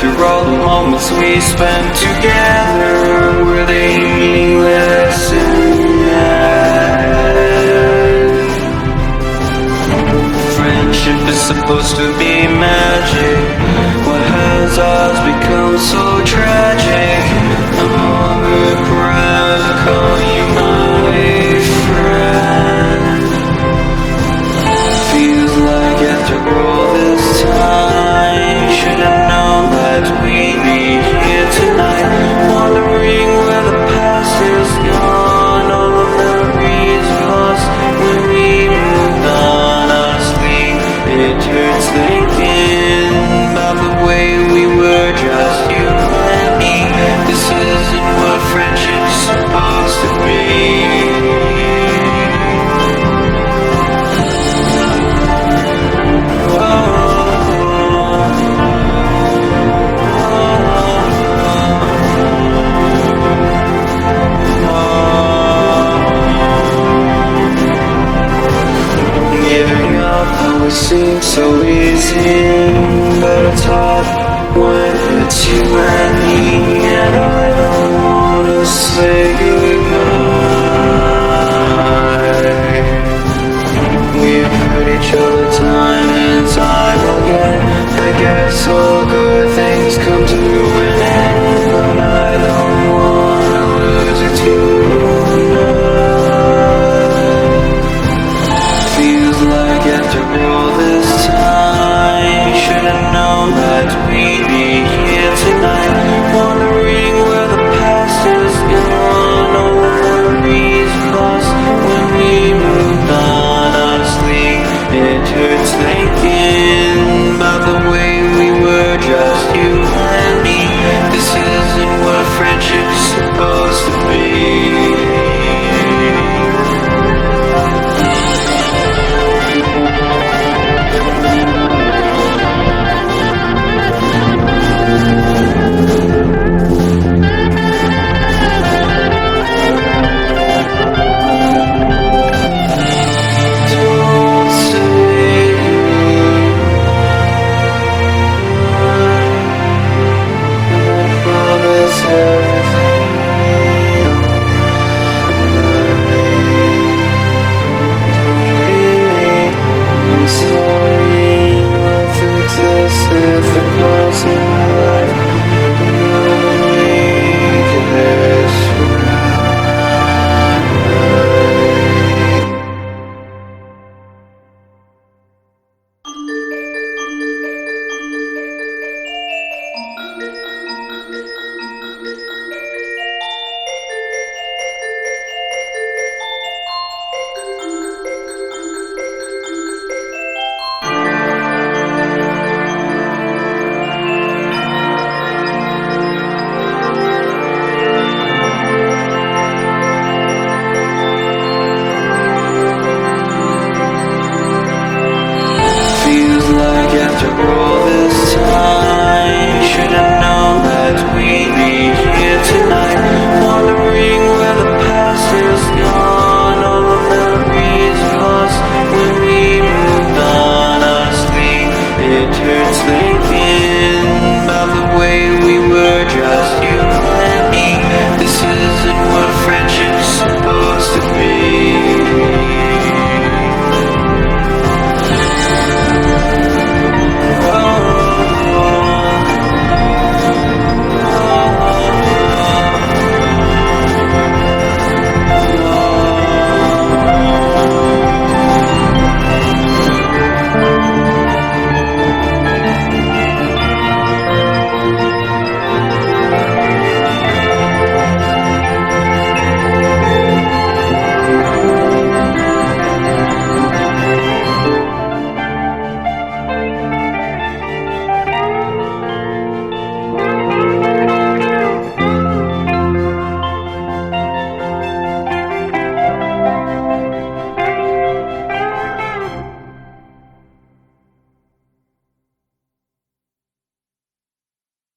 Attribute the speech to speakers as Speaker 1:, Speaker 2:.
Speaker 1: after all the moments we spent together, were they meaningless in the end? Friendship is supposed to be magic. What has ours become so tragic? I'm no longer proud to call you my friend. Feels like after all this time, should have known that we'd be here tonight, wondering where the past is gone, all the memories lost when we moved on. Honestly, it hurts thinking about the way we were, just you and me. This isn't what friendship's supposed to be. Giving up always seems so easy, but it's hard when it's you and me, and I don't wanna say goodbye. We've hurt each other time and time again. I guess